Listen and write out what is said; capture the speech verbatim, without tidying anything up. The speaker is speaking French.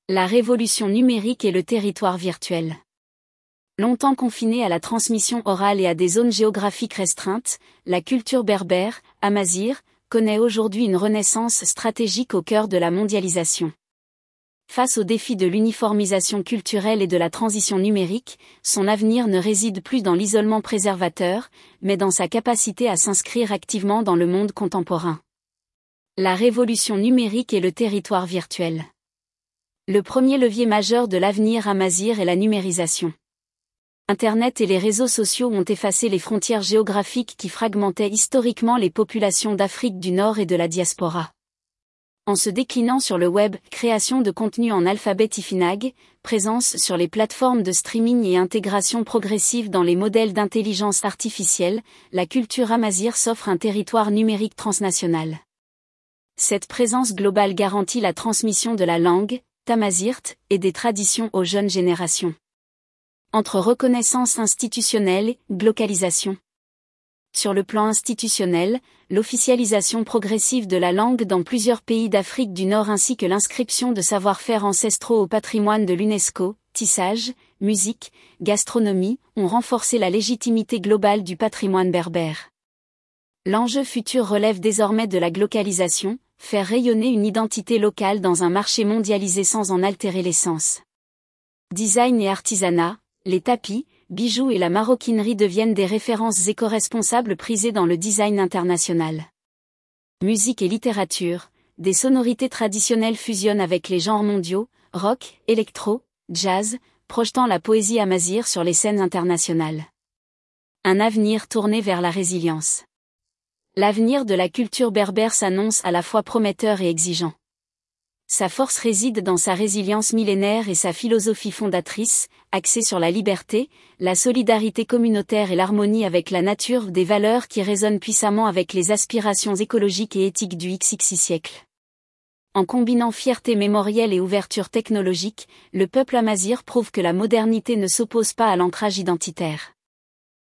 La révolution numérique et le territoire virtuel. Longtemps confinée à la transmission orale et à des zones géographiques restreintes, la culture berbère, amazigh, connaît aujourd'hui une renaissance stratégique au cœur de la mondialisation. Face aux défis de l'uniformisation culturelle et de la transition numérique, son avenir ne réside plus dans l'isolement préservateur, mais dans sa capacité à s'inscrire activement dans le monde contemporain. La révolution numérique et le territoire virtuel. Le premier levier majeur de l'avenir amazigh est la numérisation. Internet et les réseaux sociaux ont effacé les frontières géographiques qui fragmentaient historiquement les populations d'Afrique du Nord et de la diaspora. En se déclinant sur le web, création de contenu en alphabet Tifinagh, présence sur les plateformes de streaming et intégration progressive dans les modèles d'intelligence artificielle, la culture amazigh s'offre un territoire numérique transnational. Cette présence globale garantit la transmission de la langue, tamazight, et des traditions aux jeunes générations. Entre reconnaissance institutionnelle et glocalisation. Sur le plan institutionnel, l'officialisation progressive de la langue dans plusieurs pays d'Afrique du Nord ainsi que l'inscription de savoir-faire ancestraux au patrimoine de l'UNESCO, tissage, musique, gastronomie, ont renforcé la légitimité globale du patrimoine berbère. L'enjeu futur relève désormais de la glocalisation, faire rayonner une identité locale dans un marché mondialisé sans en altérer l'essence. Design et artisanat, les tapis, bijoux et la maroquinerie deviennent des références éco-responsables prisées dans le design international. Musique et littérature, des sonorités traditionnelles fusionnent avec les genres mondiaux, rock, électro, jazz, projetant la poésie amazigh sur les scènes internationales. Un avenir tourné vers la résilience. L'avenir de la culture berbère s'annonce à la fois prometteur et exigeant. Sa force réside dans sa résilience millénaire et sa philosophie fondatrice, axée sur la liberté, la solidarité communautaire et l'harmonie avec la nature, des valeurs qui résonnent puissamment avec les aspirations écologiques et éthiques du vingt-et-unième siècle. En combinant fierté mémorielle et ouverture technologique, le peuple amazigh prouve que la modernité ne s'oppose pas à l'ancrage identitaire.